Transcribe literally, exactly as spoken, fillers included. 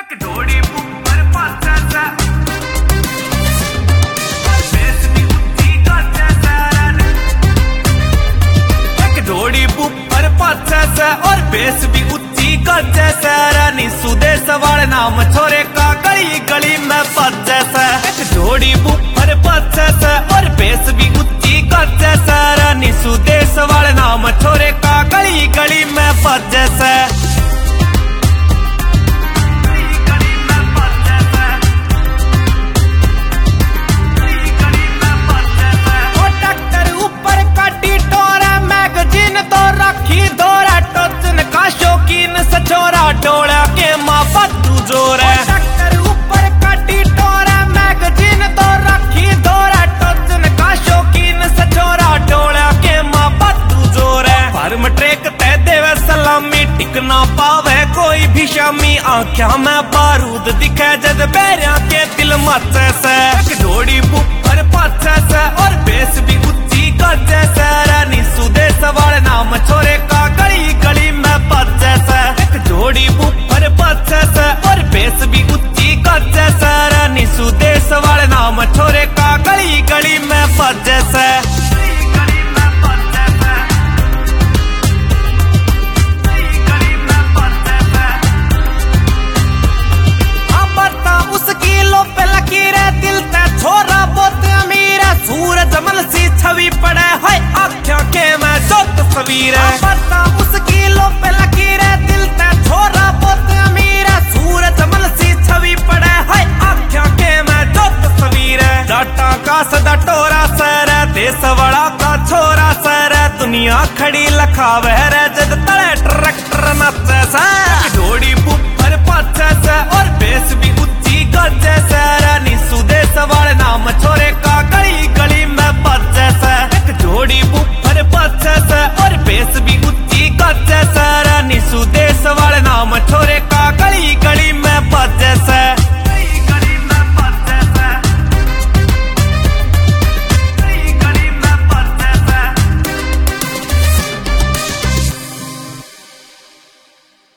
एक ढोड़ी ऊपर पाचा सा बेस भी ऊंची काचा सा एक ढोड़ी ऊपर पाचा सा और बेस भी ऊंची काचा सा रानी सुदेश वाले नाम छोरे का गली गली में पाचा सा एक ढोड़ी ऊपर पाचा सा और बेस भी ऊंची काचा सा रानी सुदेश वाले नाम छोरे का गली गली में पाचा सा सचोरा डोला के माँ बदू जोर है डॉक्टर ऊपर काटी टोरा मैगजीन तो रखी धोरा टोचन का शौकीन सचोरा डोला के माँ बदू जोर है फर्म ट्रेक तय देवे सलामी टिक ना पावे कोई भी शामी आँख्या में बारूद दिखे जद बैरिया के दिल मचे से एक ढोड़ी ऊपर पाछे से और बेस भी ऊंची काचे से रानी सुदेश वाले नाम छोरे का गली गली में पाचे से ढोड़ी ऊपर पाछे से और बेस भी ऊंची काचे से रानी सुदेश वाले नाम छोरे का गली गली में पाचे से उसकी लो पे लकीर है दिल ते छोरा बहुत अमीर है सूरज मल सी छवि पड़े है आँखों के में जो तस्वीर है पता उसकी लो पे लकीर है दिल ते छोरा बहुत अमीर है सूरज मल सी छवि पड़े है आँखों के में जो तस्वीर है डाटा का सदा टोरा सर है देश वाला का छोरा सर है दुनिया खड़ी लखावे रे जद तले ट्रैक्टर नचे